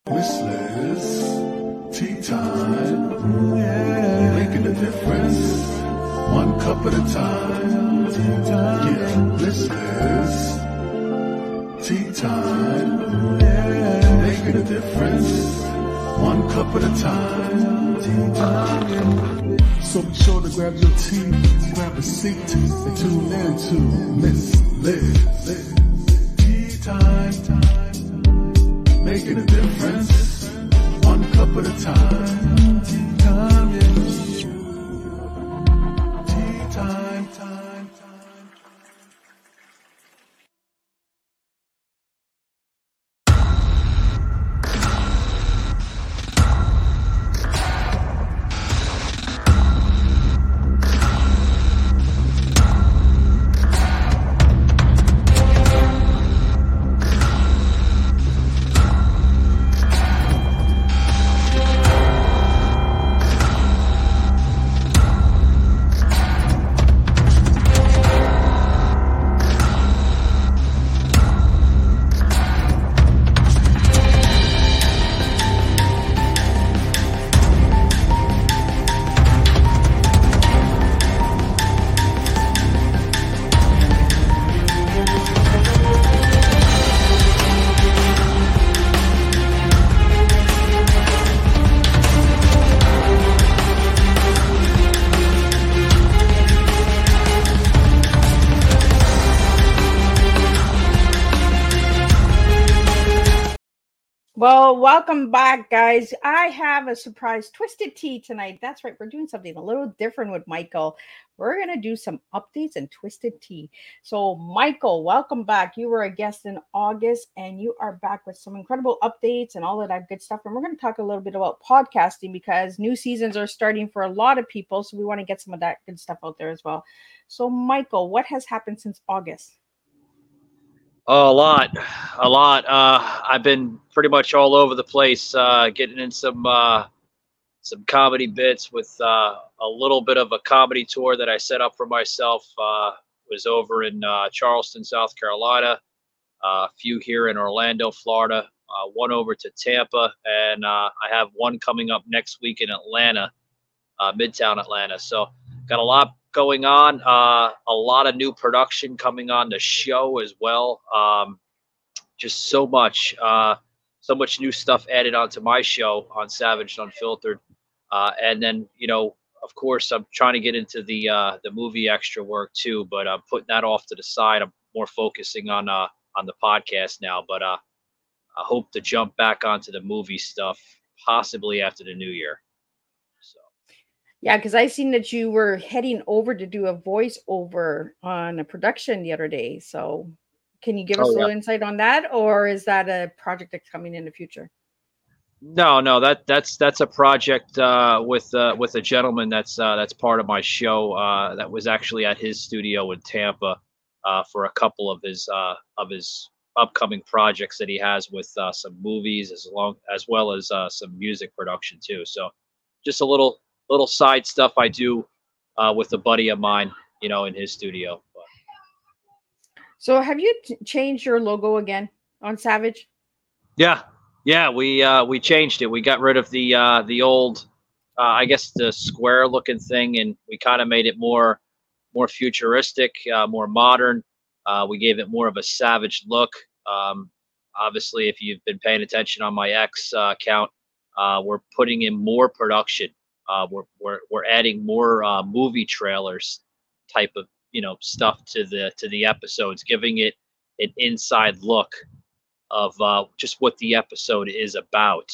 Listless, tea time, yeah, making a difference, one cup at a time, tea time, yeah, listless, tea time, yeah, making a difference, one cup at a time, tea time, yeah. So be sure to grab your tea, grab a seat, and tune in to Miss Liz. Tea time. Making a difference, one cup at a time. Tea time, yeah. Tea time, time. Well, welcome back, guys. I have a surprise twisted tea tonight. That's right. We're doing something a little different with Michael. We're going to do some updates and twisted tea. So, Michael, welcome back. You were a guest in August and you are back with some incredible updates and all of that good stuff. And we're going to talk a little bit about podcasting because new seasons are starting for a lot of people. So, we want to get some of that good stuff out there as well. So, Michael, what has happened since August? Oh, a lot. I've been pretty much all over the place, getting in some comedy bits with a little bit of a comedy tour that I set up for myself. Was over in Charleston, South Carolina, a few here in Orlando, Florida, one over to Tampa, and I have one coming up next week in Atlanta, Midtown Atlanta. So got a lot going on, a lot of new production coming on the show as well. Just so much new stuff added onto my show on Savage Unfiltered. And then, of course, I'm trying to get into the movie extra work too, but I'm putting that off to the side. I'm more focusing on the podcast now, but I hope to jump back onto the movie stuff possibly after the new year. So. Yeah, because I seen that you were heading over to do a voiceover on a production the other day. So can you give us a little insight on that, or is that a project that's coming in the future? No, that's a project with a gentleman that's part of my show that was actually at his studio in Tampa for a couple of his upcoming projects that he has with some movies as well as some music production too. So just a little side stuff I do with a buddy of mine, in his studio. But. So have you changed your logo again on Savage? Yeah, we changed it. We got rid of the old, I guess the square looking thing, and we kind of made it more futuristic, more modern. We gave it more of a savage look. Obviously, if you've been paying attention on my X account, we're putting in more production. We're adding more movie trailers type of stuff to the episodes, giving it an inside look of just what the episode is about.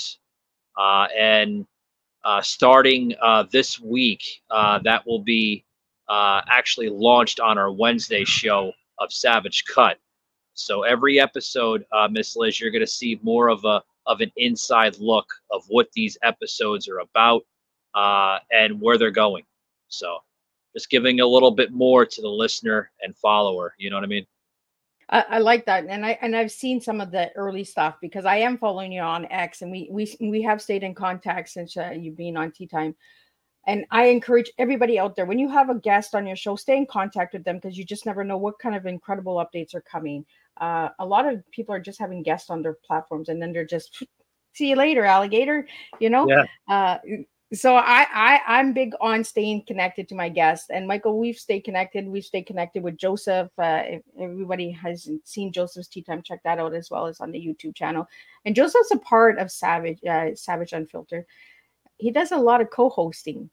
And starting this week, that will be actually launched on our Wednesday show of Savage Cut. So every episode, Miss Liz, you're going to see more of an inside look of what these episodes are about and where they're going. So just giving a little bit more to the listener and follower. You know what I mean? I like that, and I've seen some of the early stuff because I am following you on X, and we have stayed in contact since you've been on Tea Time. And I encourage everybody out there, when you have a guest on your show, stay in contact with them because you just never know what kind of incredible updates are coming. A lot of people are just having guests on their platforms, and then they're just See you later, alligator. You know, Yeah. So I'm big on staying connected to my guests. And Michael, we've stayed connected. We've stayed connected with Joseph. If everybody hasn't seen Joseph's Tea Time, check that out as well as on the YouTube channel. And Joseph's a part of Savage Unfiltered. He does a lot of co-hosting.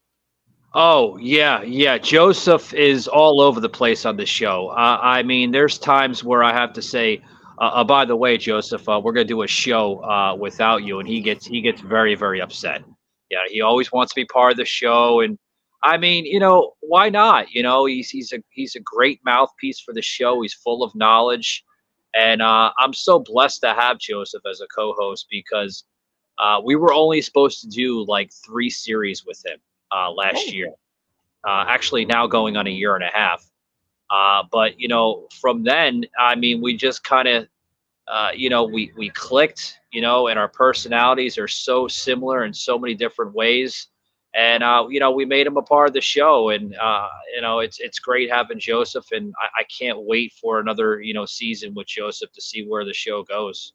Oh, yeah, yeah. Joseph is all over the place on the show. I mean, there's times where I have to say, by the way, Joseph, we're gonna do a show without you, and he gets very, very upset. Yeah, he always wants to be part of the show, and I mean, why not? He's a great mouthpiece for the show. He's full of knowledge, and I'm so blessed to have Joseph as a co-host because we were only supposed to do like 3 series with him last year. Actually, now going on a year and a half. But from then, I mean, we just kind of, we clicked, and our personalities are so similar in so many different ways. And we made him a part of the show, and it's great having Joseph, and I can't wait for another season with Joseph to see where the show goes.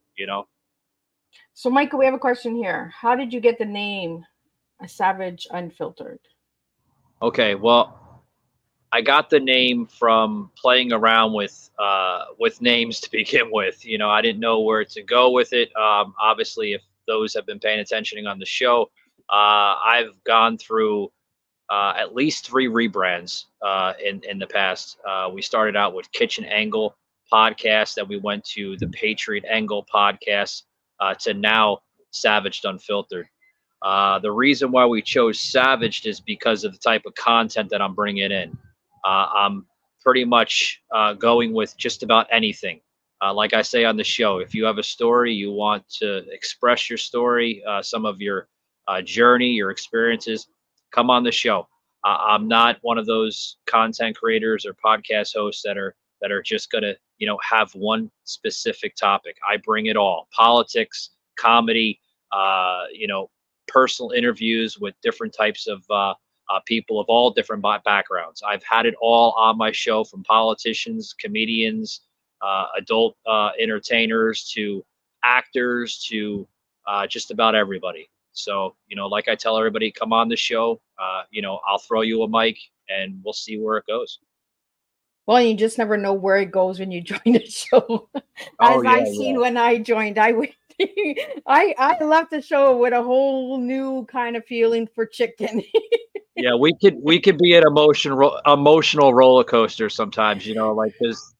So, Michael, we have a question here. How did you get the name Savage Unfiltered? Okay, well, I got the name from playing around with names to begin with. I didn't know where to go with it. Obviously, if those have been paying attention on the show, I've gone through at least 3 rebrands in the past. We started out with Kitchen Angle podcast, then we went to the Patriot Angle podcast, to now Savaged Unfiltered. The reason why we chose Savaged is because of the type of content that I'm bringing in. I'm pretty much going with just about anything. Like I say on the show, if you have a story, you want to express your story, some of your journey, your experiences, come on the show. I'm not one of those content creators or podcast hosts that are just gonna have one specific topic. I bring it all: politics, comedy, personal interviews with different types of people of all different backgrounds. I've had it all on my show, from politicians, comedians, adult entertainers, to actors, to just about everybody. So, like I tell everybody, come on the show. I'll throw you a mic and we'll see where it goes. Well, you just never know where it goes when you join the show. As I seen when I joined, I left the show with a whole new kind of feeling for chicken. Yeah, we could be an emotional roller coaster sometimes, because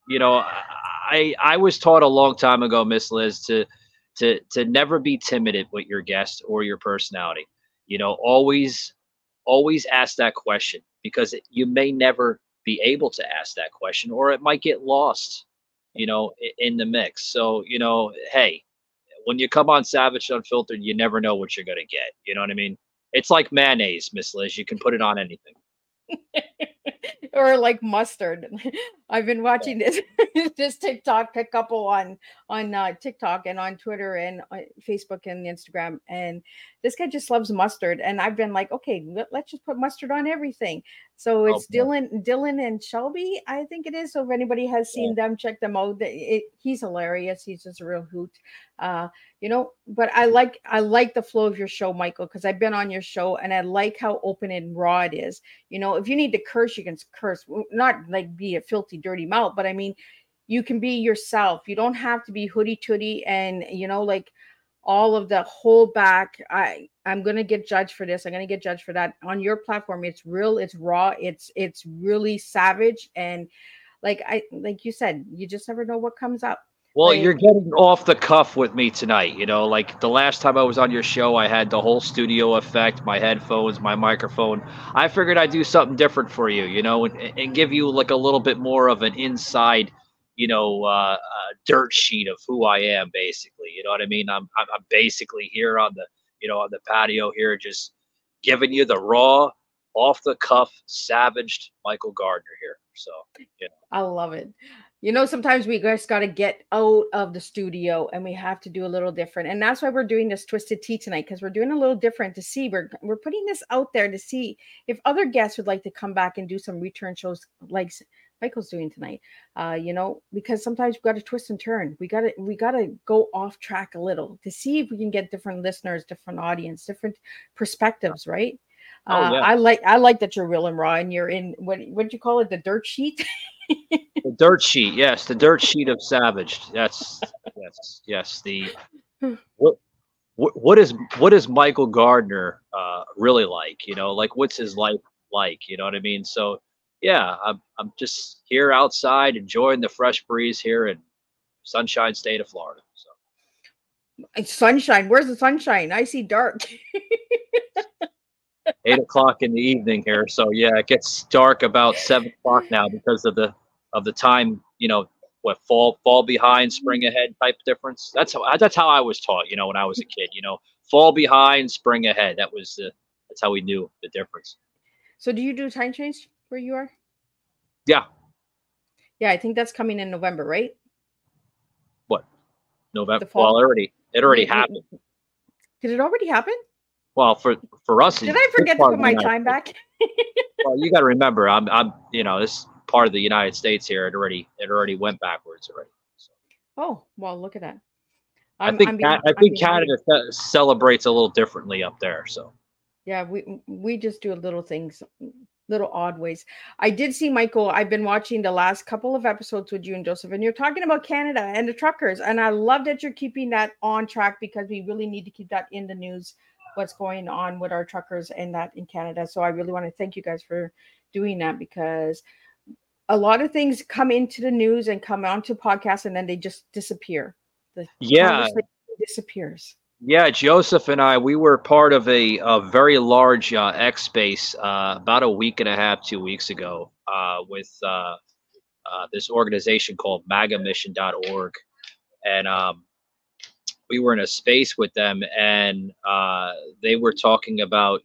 I was taught a long time ago, Miss Liz, to never be timid with your guest or your personality. Always ask that question, because you may never be able to ask that question, or it might get lost, in the mix. So, hey, when you come on Savage Unfiltered, you never know what you're going to get. You know what I mean? It's like mayonnaise, Miss Liz. You can put it on anything. Or like mustard. I've been watching this TikTok couple on TikTok and on Twitter and Facebook and Instagram, and this guy just loves mustard, and I've been like, okay, let's just put mustard on everything. So it's Dylan and Shelby, I think it is. So if anybody has seen them, check them out. He's hilarious. He's just a real hoot. But I like the flow of your show, Michael, because I've been on your show and I like how open and raw it is. If you need to curse, you can curse, not like be a filthy, dirty mouth, but I mean, you can be yourself. You don't have to be hooty tooty and like all of the hold back. I'm gonna get judged for this. I'm gonna get judged for that. On your platform, it's real, it's raw, it's really savage, and like you said, you just never know what comes up. Well, you're getting off the cuff with me tonight. Like the last time I was on your show, I had the whole studio effect, my headphones, my microphone. I figured I'd do something different for you, and give you like a little bit more of an inside, dirt sheet of who I am, basically. You know what I mean? I'm basically here on the patio here, just giving you the raw, off the cuff, savaged Michael Gardner here. So, I love it. Sometimes we just got to get out of the studio and we have to do a little different. And that's why we're doing this Twisted Tea tonight, because we're doing a little different to see. We're putting this out there to see if other guests would like to come back and do some return shows like Michael's doing tonight. Because sometimes we got to twist and turn. We gotta go off track a little to see if we can get different listeners, different audience, different perspectives, right? Oh yeah. I like that you're real and raw, and you're in what you call it, the dirt sheet. The dirt sheet, yes, the dirt sheet of Savage. That's yes. The what what is Michael Gardner really like? Like what's his life like? You know what I mean? So yeah, I'm just here outside enjoying the fresh breeze here in Sunshine State of Florida. So Sunshine. Where's the sunshine? I see dark. 8 o'clock in the evening here. So yeah, it gets dark about 7 o'clock now because of the time. What fall behind, spring ahead type difference. That's how I was taught. When I was a kid. Fall behind, spring ahead. That's how we knew the difference. So do you do time change where you are? Yeah. Yeah, I think that's coming in November, right? What? November? The fall? Well, it already happened. Did it already happen? Well, for us, did I forget to put my time back? Well, you got to remember, I'm this part of the United States here. It already went backwards already. So. Oh well, look at that. I think Canada celebrates a little differently up there. So. Yeah, we just do little things, little odd ways. I did see, Michael, I've been watching the last couple of episodes with you and Joseph, and you're talking about Canada and the truckers. And I love that you're keeping that on track because we really need to keep that in the news, what's going on with our truckers and that in Canada. So I really want to thank you guys for doing that because a lot of things come into the news and come onto podcasts and then they just disappear. The conversation disappears. Yeah, Joseph and I, we were part of a very large X space about a week and a half, 2 weeks ago with this organization called magamission.org. And we were in a space with them and they were talking about,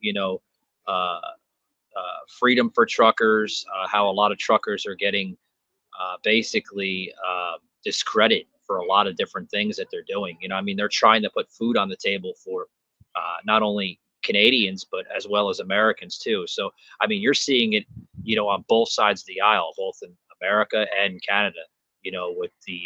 freedom for truckers, how a lot of truckers are getting basically discredited for a lot of different things that they're doing. They're trying to put food on the table for not only Canadians, but as well as Americans too. So, you're seeing it, on both sides of the aisle, both in America and Canada, with the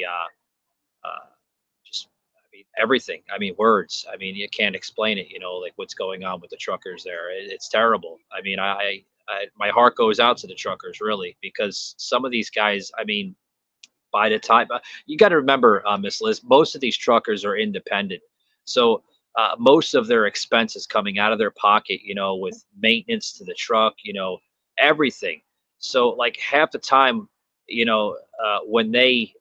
everything. Words. You can't explain it, like what's going on with the truckers there. It's terrible. My heart goes out to the truckers really, because some of these guys, by the time you got to remember, Miss Liz, most of these truckers are independent. So most of their expenses coming out of their pocket, with maintenance to the truck, everything. So like half the time, when they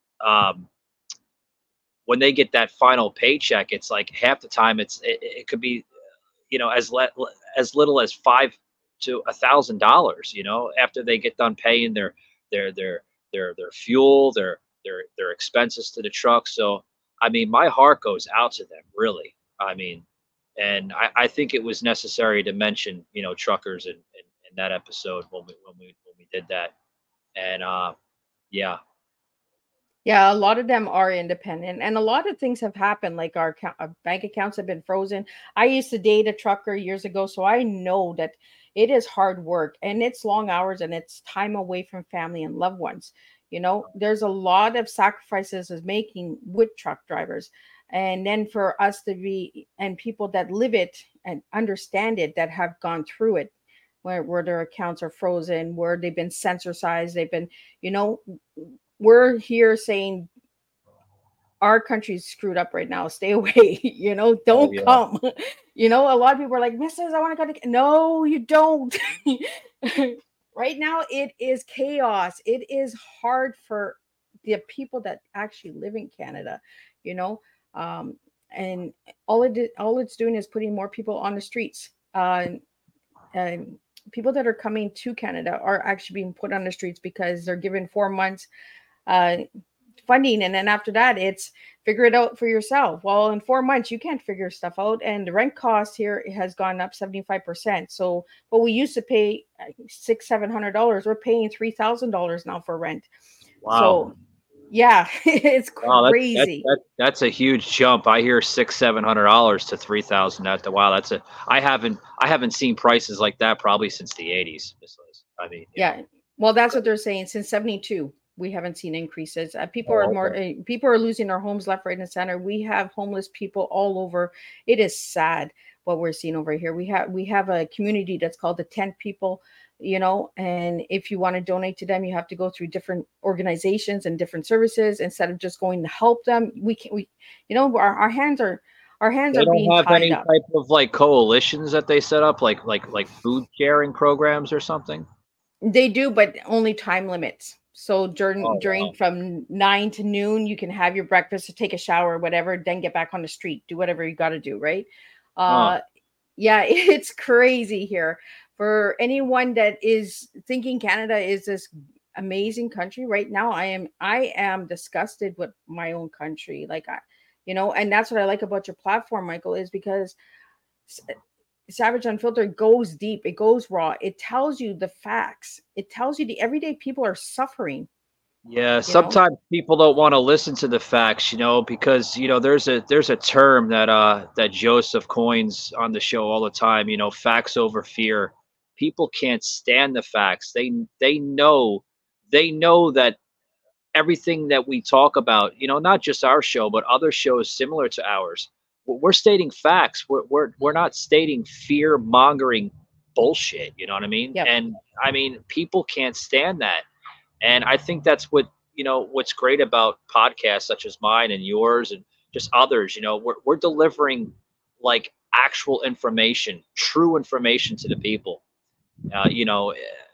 get that final paycheck, it's like half the time it could be, as little as $500 to $1,000, after they get done paying their fuel, their expenses to the truck. So, my heart goes out to them, really. And I think it was necessary to mention, truckers in that episode when we did that. And yeah. Yeah, a lot of them are independent and a lot of things have happened. Like our bank accounts have been frozen. I used to date a trucker years ago, so I know that it is hard work and it's long hours and it's time away from family and loved ones. There's a lot of sacrifices is making with truck drivers. And then for us to be, and people that live it and understand it, that have gone through it, where their accounts are frozen, where they've been censorized, they've been, we're here saying our country's screwed up right now. Stay away, don't come. A lot of people are like, Mrs., I want to go to, no, you don't. Right now, it is chaos. It is hard for the people that actually live in Canada, and all it's doing is putting more people on the streets. And people that are coming to Canada are actually being put on the streets because they're given 4 months funding, and then after that, it's figure it out for yourself. Well, in 4 months, you can't figure stuff out, and the rent cost here has gone up 75%. So, what we used to pay $600-700, we're paying $3,000 now for rent. Wow. So, yeah, it's crazy. That's a huge jump. I hear $600-700 to $3,000. Wow, I haven't seen prices like that probably since the 80s. Yeah. Well, that's what they're saying. Since 72, we haven't seen increases. Oh, okay. People are losing their homes left, right, and center. We have homeless people all over. It is sad what we're seeing over here. We have a community that's called the Tent People, and if you want to donate to them, you have to go through different organizations and different services instead of just going to help them. Our hands They are don't being have tied any up. type of like coalitions that they set up, like food sharing programs or something. They do, but only time limits. So Oh during wow. from 9 to noon, you can have your breakfast, take a shower, whatever, then get back on the street, do whatever you got to do, right? Huh. Uh, yeah, it's crazy here. For anyone that is thinking Canada is this amazing country right now, I am disgusted with my own country. And that's what I like about your platform, Michael, is because Savage Unfiltered goes deep, it goes raw, it tells you the facts, it tells you the everyday people are suffering, Yeah, you know. sometimes people don't want to listen to the facts, because there's a term that Joseph coins on the show all the time, facts over fear. People can't stand the facts. They know that everything that we talk about, not just our show, but other shows similar to ours, we're stating facts. We're not stating fear mongering bullshit. You know what I mean? Yep. And I mean, people can't stand that. And I think that's what's great about podcasts such as mine and yours and just others. We're delivering like actual information, true information to the people. Uh, you know,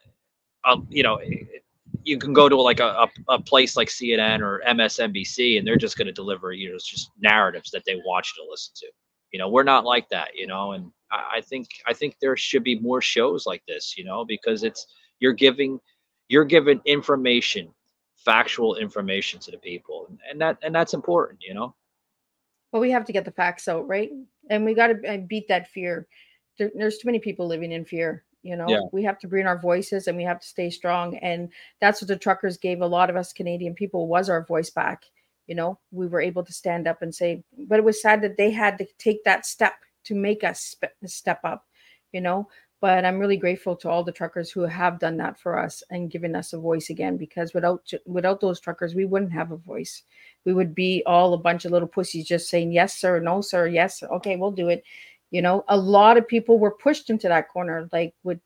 um, you know, you can go to like a place like CNN or MSNBC, and they're just going to deliver, it's just narratives that they want you to listen to. We're not like that, and I think there should be more shows like this, because you're giving you're giving information, factual information to the people, and that's important. Well, we have to get the facts out, right? And we got to beat that fear. There's too many people living in fear. Yeah. We have to bring our voices and we have to stay strong. And that's what the truckers gave a lot of us Canadian people was our voice back. We were able to stand up and say, but it was sad that they had to take that step to make us step up, you know. But I'm really grateful to all the truckers who have done that for us and given us a voice again, because without those truckers, we wouldn't have a voice. We would be all a bunch of little pussies just saying yes sir, no sir, yes, okay, we'll do it. A lot of people were pushed into that corner, like with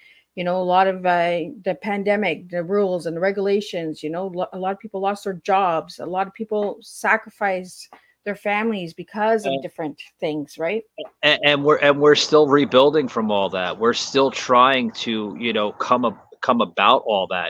a lot of the pandemic, the rules and the regulations. A lot of people lost their jobs, a lot of people sacrificed their families because of different things, right? And we're still rebuilding from all that. We're still trying to, come about all that,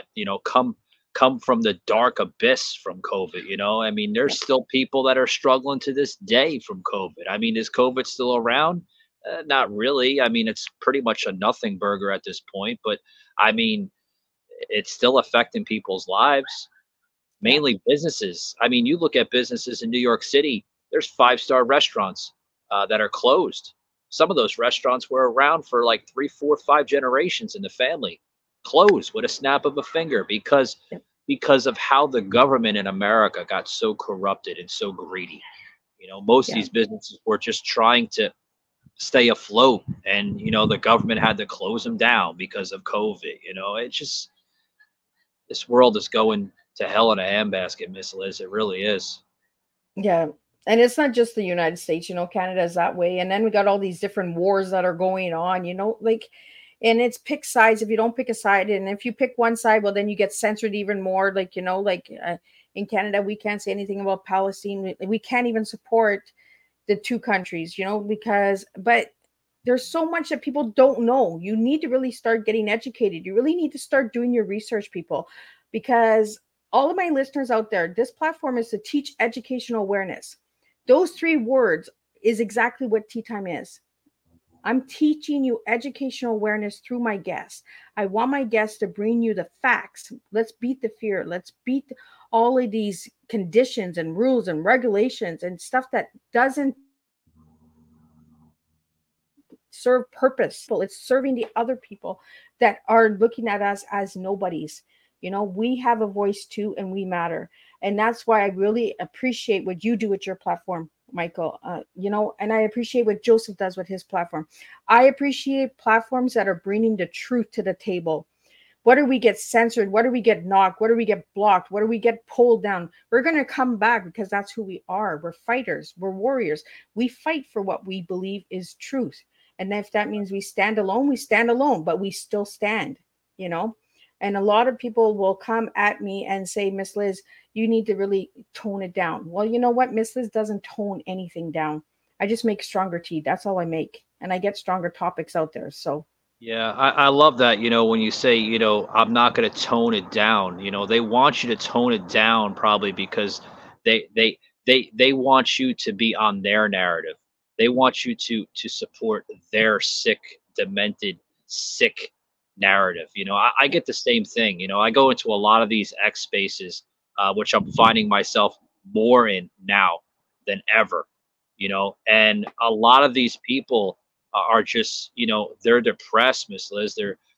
come from the dark abyss from COVID. I mean, there's still people that are struggling to this day from COVID. I mean, is COVID still around? Not really. I mean, it's pretty much a nothing burger at this point, but I mean, it's still affecting people's lives, Yeah. mainly businesses. I mean, you look at businesses in New York City, there's five-star restaurants that are closed. Some of those restaurants were around for like 3, 4, 5 generations in the family, closed with a snap of a finger Yep. because of how the government in America got so corrupted and so greedy. Most of Yeah. these businesses were just trying to stay afloat, and the government had to close them down because of COVID. It's just, this world is going to hell in a handbasket, Miss Liz. It really is. Yeah. And it's not just the United States, Canada is that way. And then we got all these different wars that are going on, and it's pick sides. If you don't pick a side, and if you pick one side, well, then you get censored even more. In Canada, we can't say anything about Palestine. We can't even support the two countries, but there's so much that people don't know. You need to really start getting educated. You really need to start doing your research, people, because all of my listeners out there, this platform is to teach educational awareness. Those 3 words is exactly what Tea Time is. I'm teaching you educational awareness through my guests. I want my guests to bring you the facts. Let's beat the fear. Let's beat all of these conditions and rules and regulations and stuff that doesn't serve purpose. It's serving the other people that are looking at us as nobodies. We have a voice too, and we matter. And that's why I really appreciate what you do with your platform, Michael. And I appreciate what Joseph does with his platform. I appreciate platforms that are bringing the truth to the table. What do we get censored? What do we get knocked? What do we get blocked? What do we get pulled down? We're going to come back because that's who we are. We're fighters. We're warriors. We fight for what we believe is truth. And if that means we stand alone, but we still stand, you know? And a lot of people will come at me and say, Miss Liz, you need to really tone it down. Well, you know what? Miss Liz doesn't tone anything down. I just make stronger tea. That's all I make. And I get stronger topics out there. So Yeah, I love that, when you say, I'm not going to tone it down. They want you to tone it down probably because they want you to be on their narrative. They want you to support their sick, demented, sick narrative. I get the same thing. I go into a lot of these X spaces, which I'm finding myself more in now than ever, and a lot of these people are just, they're depressed, Miss Liz.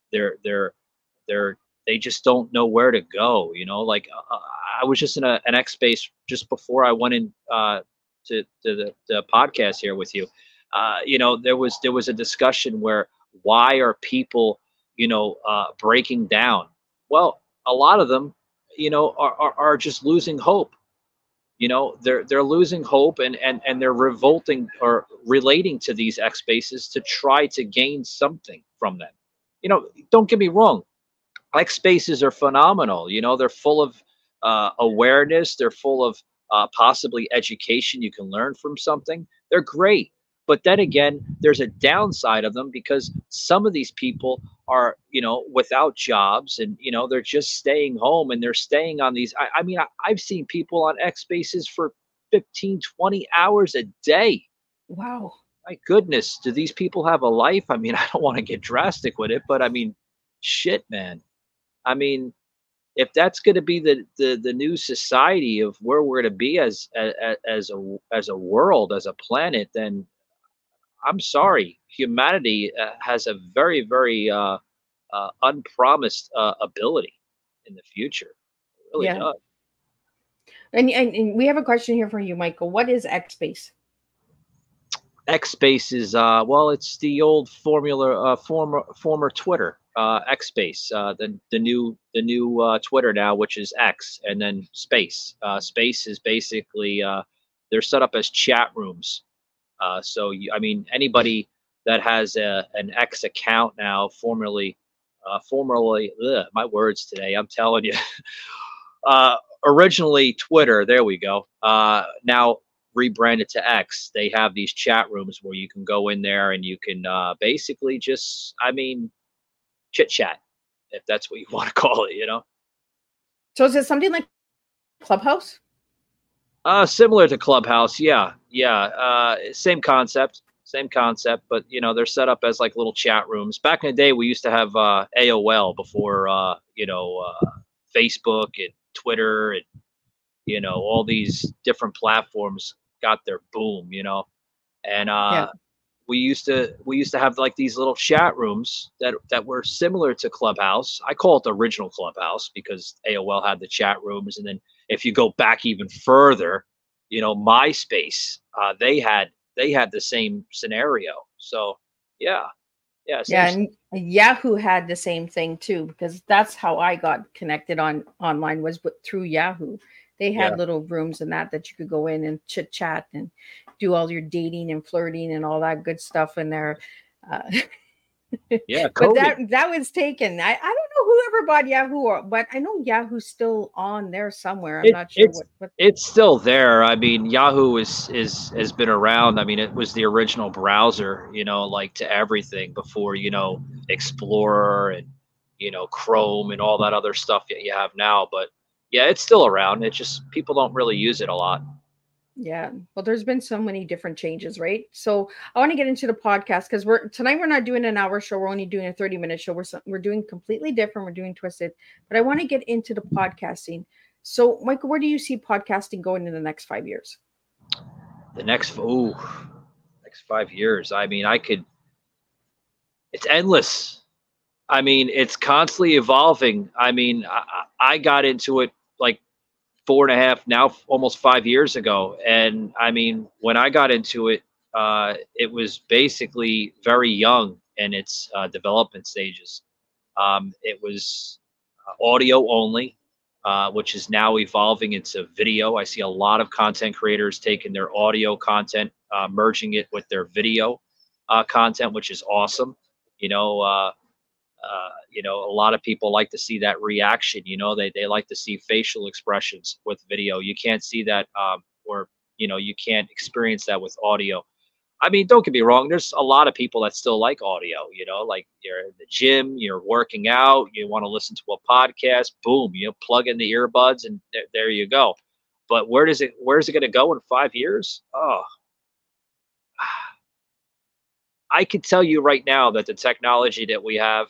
They just don't know where to go. Like I was just in an X space just before I went in to the podcast here with you. There was a discussion where why are people, breaking down? Well, a lot of them, are just losing hope. They're losing hope and they're revolting or relating to these X spaces to try to gain something from them. Don't get me wrong. X spaces are phenomenal. They're full of awareness. They're full of possibly education. You can learn from something. They're great. But then again, there's a downside of them because some of these people are, without jobs and, they're just staying home and they're staying on these. I've seen people on X spaces for 15, 20 hours a day. Wow. My goodness. Do these people have a life? I don't want to get drastic with it, but shit, man. If that's going to be the new society of where we're going to be as a world, as a planet, then I'm sorry, humanity has a very, very unpromised ability in the future. It really does. And we have a question here for you, Michael. What is X Space? X Space is it's the old former Twitter. X Space, the new Twitter now, which is X, and then Space. Space is basically they're set up as chat rooms. So anybody that has an X account now, formerly, my words today, I'm telling you, originally Twitter, there we go. Now rebranded to X. They have these chat rooms where you can go in there and you can basically just, chit chat, if that's what you want to call it, So is it something like Clubhouse? Similar to Clubhouse, yeah. Same concept, but they're set up as like little chat rooms. Back in the day, we used to have AOL before, Facebook and Twitter and all these different platforms got their boom, and we used to have like these little chat rooms that were similar to Clubhouse. I call it the original Clubhouse because AOL had the chat rooms, and then if you go back even further, MySpace, they had the same scenario. So yeah. And Yahoo had the same thing too, because that's how I got connected online was through Yahoo. They had little rooms and that you could go in and chit chat and do all your dating and flirting and all that good stuff in there. But that was taken. I don't know whoever bought Yahoo, but I know Yahoo's still on there somewhere. I'm not sure what. It's still there. Yahoo has been around. It was the original browser, like to everything before, Explorer and, Chrome and all that other stuff that you have now. But yeah, it's still around. It's just people don't really use it a lot. Yeah. Well, there's been so many different changes, right? So I want to get into the podcast because tonight we're not doing an hour show. We're only doing a 30-minute show. We're doing completely different. We're doing Twisted, but I want to get into the podcasting. So Michael, where do you see podcasting going in the next 5 years? The next 5 years. It's endless. It's constantly evolving. I got into it like 4.5, now almost 5 years ago. And when I got into it, it was basically very young in its development stages. It was audio only, which is now evolving into video. I see a lot of content creators taking their audio content, merging it with their video content, which is awesome. A lot of people like to see that reaction. They like to see facial expressions with video. You can't see that, or you can't experience that with audio. I mean, don't get me wrong. There's a lot of people that still like audio. Like you're in the gym, you're working out, you want to listen to a podcast. Boom, plug in the earbuds, and there you go. But where's it going to go in 5 years? Oh, I can tell you right now that the technology that we have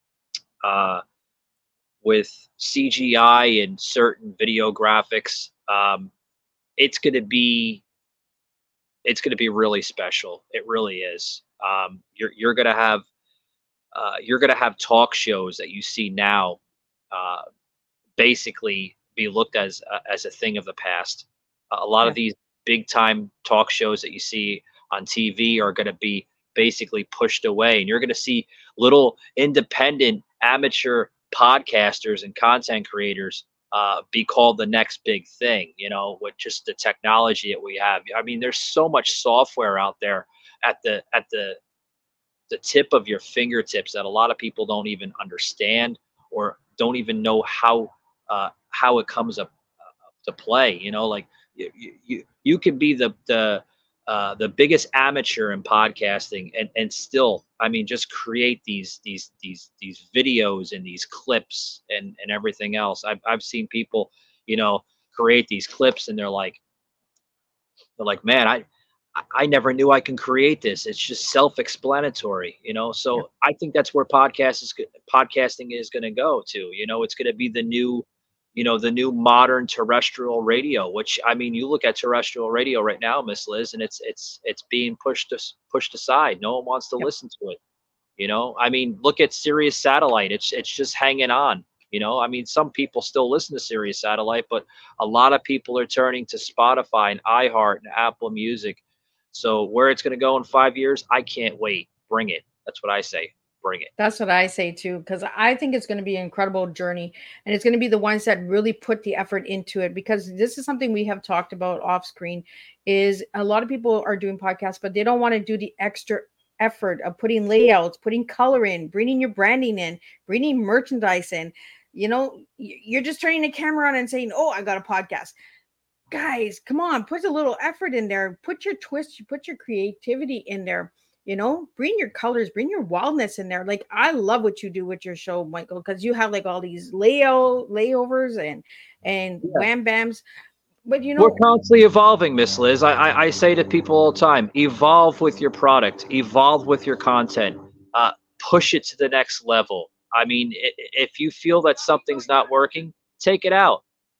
with CGI and certain video graphics, it's going to be really special. It really is. You're going to have talk shows that you see now, basically be looked as a thing of the past. A lot of these big time talk shows that you see on TV are going to be basically pushed away, and you're going to see little independent amateur podcasters and content creators be called the next big thing, with just the technology that we have. I mean, there's so much software out there at the tip of your fingertips that a lot of people don't even understand or don't even know how it comes up to play. Like you can be the biggest amateur in podcasting and still, I mean, just create these videos and these clips and everything else. I've seen people, create these clips, and they're like, man, I never knew I can create this. It's just self-explanatory, So I think that's where podcasting is going to go to. It's going to be the new modern terrestrial radio. Which, I mean, you look at terrestrial radio right now, Miss Liz, and it's being pushed aside. No one wants to listen to it. I mean, look at Sirius Satellite. It's just hanging on. I mean, some people still listen to Sirius Satellite, but a lot of people are turning to Spotify and iHeart and Apple Music. So where it's going to go in 5 years, I can't wait. Bring it. That's what I say. Bring it. That's what I say too, because I think it's going to be an incredible journey, and it's going to be the ones that really put the effort into it, because this is something we have talked about off screen. Is a lot of people are doing podcasts, but they don't want to do the extra effort of putting layouts, putting color in, bringing your branding in, bringing merchandise in. You're just turning the camera on and saying, "Oh, I got a podcast." Guys, come on, put a little effort in there. Put your twist, put your creativity in there. Bring your colors, bring your wildness in there. Like, I love what you do with your show, Michael, because you have like all these layovers and wham bams. But we're constantly evolving, Miss Liz. I say to people all the time, evolve with your product, evolve with your content, push it to the next level. I mean, if you feel that something's not working, take it out,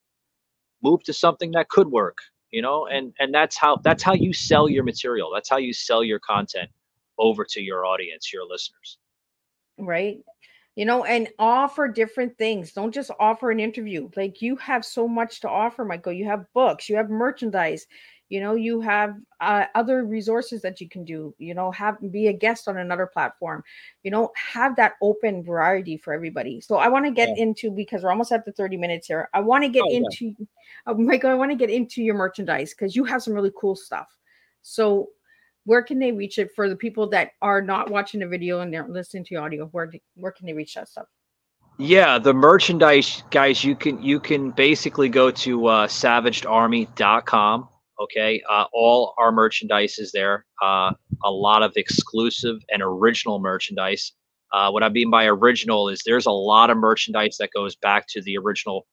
move to something that could work. And that's how you sell your material. That's how you sell your content over to your audience, your listeners. Right. And offer different things. Don't just offer an interview. Like, you have so much to offer, Michael. You have books, you have merchandise, you have other resources that you can do, be a guest on another platform, have that open variety for everybody. So I want to get into, because we're almost at the 30 minutes here. I want to get into, Michael, I want to get into your merchandise, because you have some really cool stuff. So where can they reach it for the people that are not watching the video and they're listening to audio? Where can they reach that stuff? Yeah, the merchandise, guys, you can basically go to savagedarmy.com. Okay. All our merchandise is there. A lot of exclusive and original merchandise. What I mean by original is there's a lot of merchandise that goes back to the original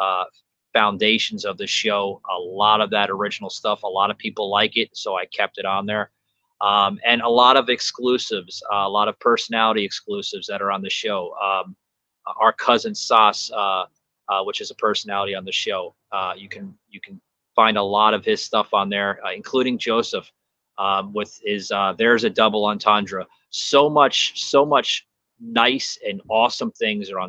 foundations of the show. A lot of that original stuff. A lot of people like it, so I kept it on there. And a lot of exclusives, a lot of personality exclusives that are on the show. Our cousin Sauce, which is a personality on the show, you can find a lot of his stuff on there, including Joseph, with his There's a Double Entendre. So much nice and awesome things are on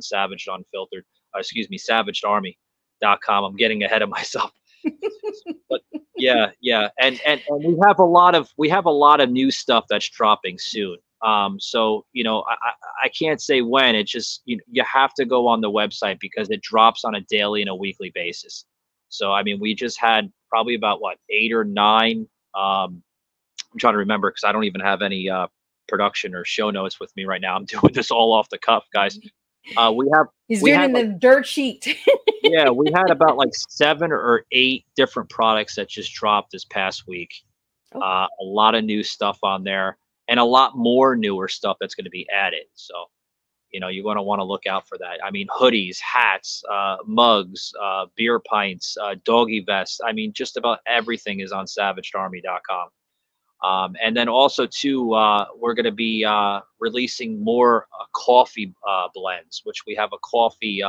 SavageArmy.com. I'm getting ahead of myself. But yeah, and we have a lot of new stuff that's dropping soon. So, I can't say when. It's just, you have to go on the website because it drops on a daily and a weekly basis. So, I mean, we just had probably about 8 or 9. I'm trying to remember because I don't even have any production or show notes with me right now. I'm doing this all off the cuff, guys. He's doing it in the dirt sheet. Yeah, we had about 7 or 8 different products that just dropped this past week. Oh. A lot of new stuff on there and a lot more newer stuff that's going to be added. So, you're going to want to look out for that. I mean, hoodies, hats, mugs, beer pints, doggy vests. I mean, just about everything is on SavagedArmy.com. And then also too, we're going to be releasing more coffee blends, which we have a coffee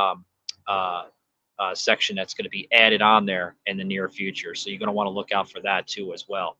section that's going to be added on there in the near future. So you're going to want to look out for that too as well.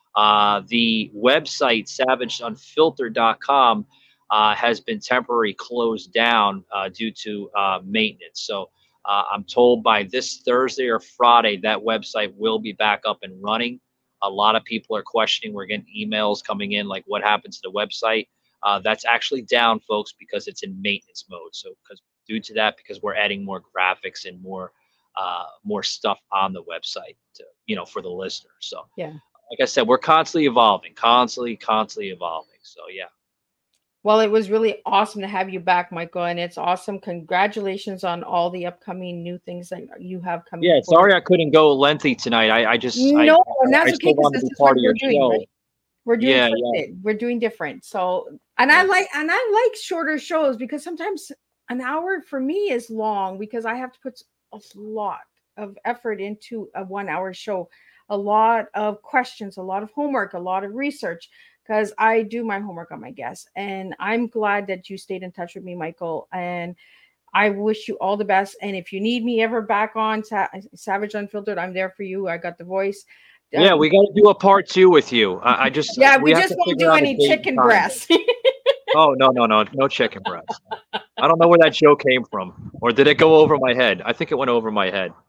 The website SavageUnfiltered.com has been temporarily closed down due to maintenance. So I'm told by this Thursday or Friday that website will be back up and running. A lot of people are questioning. We're getting emails coming in like, what happened to the website? That's actually down, folks, because it's in maintenance mode. So due to that, because we're adding more graphics and more stuff on the website to, for the listener. So yeah, like I said, we're constantly evolving, constantly evolving. So yeah. Well, it was really awesome to have you back, Michael, and it's awesome. Congratulations on all the upcoming new things that you have coming. Yeah, sorry I couldn't go lengthy tonight. And that's okay because this is what we're doing, right? We're doing we're doing different. So, and I like shorter shows because sometimes an hour for me is long because I have to put a lot of effort into a 1 hour show, a lot of questions, a lot of homework, a lot of research. Because I do my homework on my guests. And I'm glad that you stayed in touch with me, Michael. And I wish you all the best. And if you need me ever back on Savage Unfiltered, I'm there for you. I got the voice. Yeah, we got to do a part 2 with you. we just won't do any chicken breasts. Oh, no chicken breasts. I don't know where that joke came from. Or did it go over my head? I think it went over my head.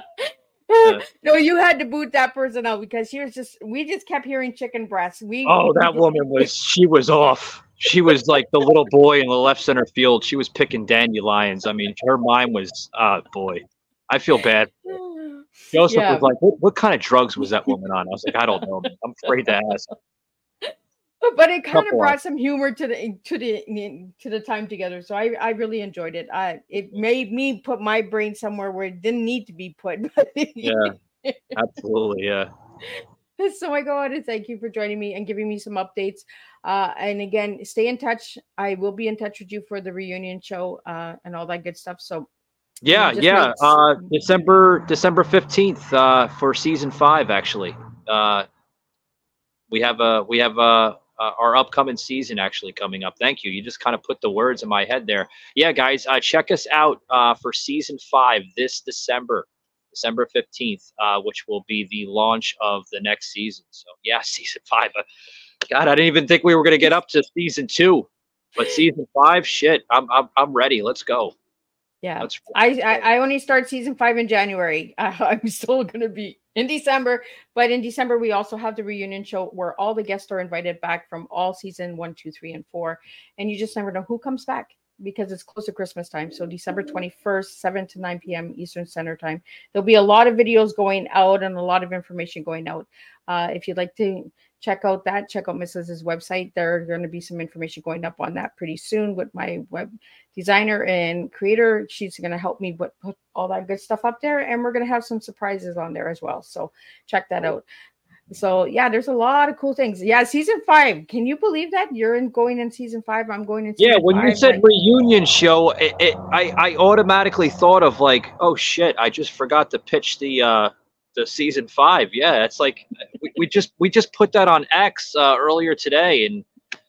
No, you had to boot that person out because we just kept hearing chicken breasts. That woman was off. She was like the little boy in the left center field. She was picking dandelions. I mean, her mind was, boy, I feel bad. Joseph was like, what kind of drugs was that woman on? I was like, I don't know, man. I'm afraid to ask. But it kind of brought some humor to the time together. So I really enjoyed it. It made me put my brain somewhere where it didn't need to be put. Yeah, absolutely. Yeah. So I go on and thank you for joining me and giving me some updates. And again, stay in touch. I will be in touch with you for the reunion show and all that good stuff. So yeah. December 15th for season 5. Actually, we have our upcoming season actually coming up. Thank you. You just kind of put the words in my head there. Yeah, guys, check us out for season 5 this December 15th, which will be the launch of the next season. So yeah, season 5. God, I didn't even think we were going to get up to season 2, but season 5, shit, I'm ready. Let's go. Yeah, I only start season 5 in January. I'm still going to be in December, but in December we also have the reunion show where all the guests are invited back from all season 1, 2, 3, and 4, and you just never know who comes back because it's close to Christmas time. So December 21st, 7 to 9 p.m. Eastern Standard Time. There'll be a lot of videos going out and a lot of information going out. If you'd like to check out Mrs.'s website. There's going to be some information going up on that pretty soon with my web designer and creator. She's going to help me put all that good stuff up there, and we're going to have some surprises on there as well. So check that out. So yeah, there's a lot of cool things. Yeah, season 5. Can you believe that you're going in season 5? I'm going in season 5. Yeah, when you said reunion show, I automatically thought of like, oh shit, I just forgot to pitch the season 5. Yeah, it's like we just put that on X earlier today, and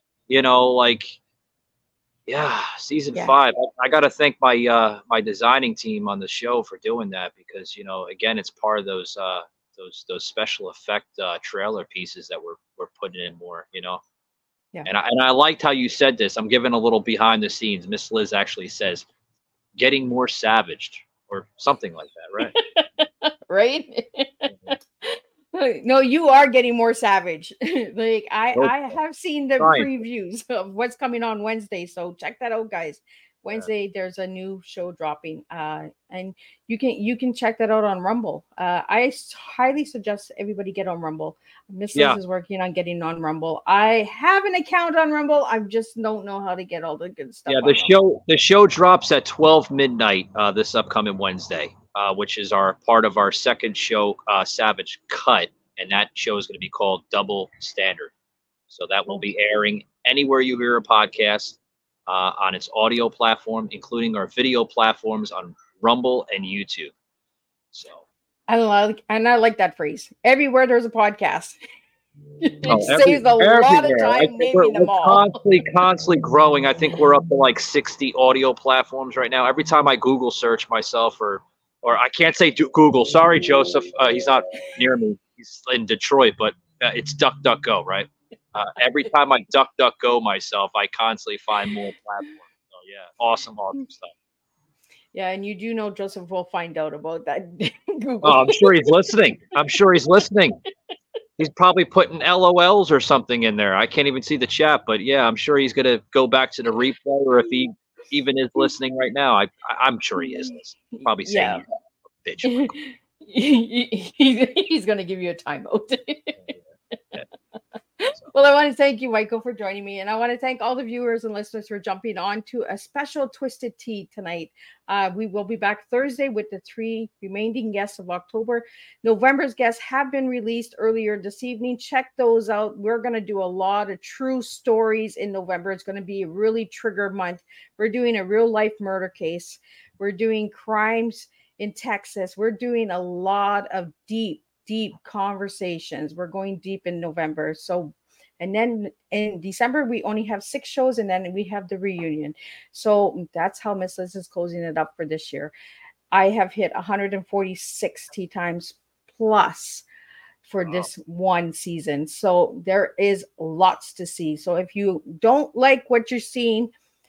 season 5. I got to thank my designing team on the show for doing that because again, it's part of those special effect trailer pieces that we're putting in more. Yeah. And I liked how you said this. I'm giving a little behind the scenes. Miss Liz actually says, "Getting more savaged" or something like that, right? Right. No, you are getting more savage. Like I Okay. have seen the Fine. previews of what's coming on Wednesday, so check that out, guys. Wednesday there's a new show dropping, and you can check that out on Rumble. Highly suggest everybody get on Rumble. Miss Liz Yeah. is working on getting on Rumble. I have an account on Rumble. I just don't know how to get all the good stuff. Yeah, on Rumble. the show drops at 12 midnight this upcoming Wednesday, which is our part of our second show, Savage Cut, and that show is going to be called Double Standard. So that will be airing anywhere you hear a podcast on its audio platform, including our video platforms on Rumble and YouTube. So I like that phrase. Everywhere there's a podcast. It oh, saves a lot of everywhere. I time think naming them all. constantly growing. I think we're up to like 60 audio platforms right now. Every time I Google search myself, or I can't say Google. Sorry, Joseph. He's not near me. He's in Detroit, but it's DuckDuckGo, right? Every time I DuckDuckGo myself, I constantly find more platforms. So yeah, awesome stuff. Yeah, and you do know Joseph will find out about that. Google. Oh, I'm sure he's listening. He's probably putting LOLs or something in there. I can't even see the chat, but yeah, I'm sure he's going to go back to the replay, or if he even is listening right now, I'm sure he is listening. Probably saying, bitch. He's going to give you a timeout. Well, I want to thank you, Michael, for joining me. And I want to thank all the viewers and listeners for jumping on to a special Twisted Tea tonight. We will be back Thursday with the 3 remaining guests of October. November's guests have been released earlier this evening. Check those out. We're going to do a lot of true stories in November. It's going to be a really trigger month. We're doing a real life murder case. We're doing crimes in Texas. We're doing a lot of deep conversations. We're going deep in November. And then in December, we only have 6 shows, and then we have the reunion. So that's how Miss Liz is closing it up for this year. I have hit 146 tea times plus for this one season. So there is lots to see. So if you don't like what you're seeing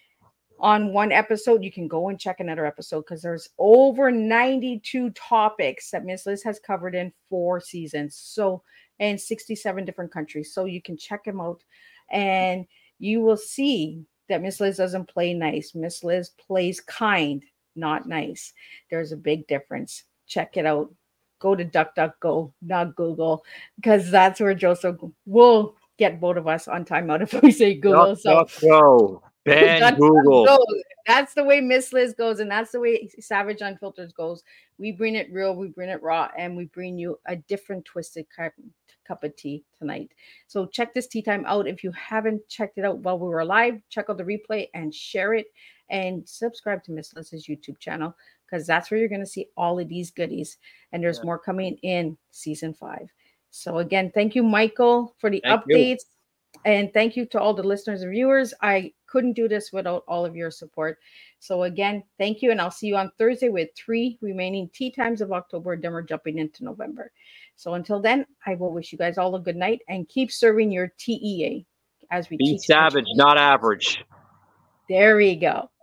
on one episode, you can go and check another episode, because there's over 92 topics that Miss Liz has covered in 4 seasons. So, and 67 different countries. So you can check them out, and you will see that Miss Liz doesn't play nice. Miss Liz plays kind, not nice. There's a big difference. Check it out. Go to DuckDuckGo, not Google, because that's where Joseph will get both of us on timeout if we say Google. DuckDuckGo. Ban Google. That's the way Miss Liz goes, and that's the way Savage Unfiltered goes. We bring it real, we bring it raw, and we bring you a different twisted cup of tea tonight. So check this tea time out. If you haven't checked it out while we were live, check out the replay and share it, and subscribe to Miss Liz's YouTube channel, because that's where you're going to see all of these goodies. And there's more coming in season 5. So again, thank you, Michael, for the updates. And thank you to all the listeners and viewers. I couldn't do this without all of your support. So again, thank you. And I'll see you on Thursday with 3 remaining tea times of October. Then we're jumping into November. So until then, I will wish you guys all a good night, and keep serving your TEA as we be savage, not average. There we go.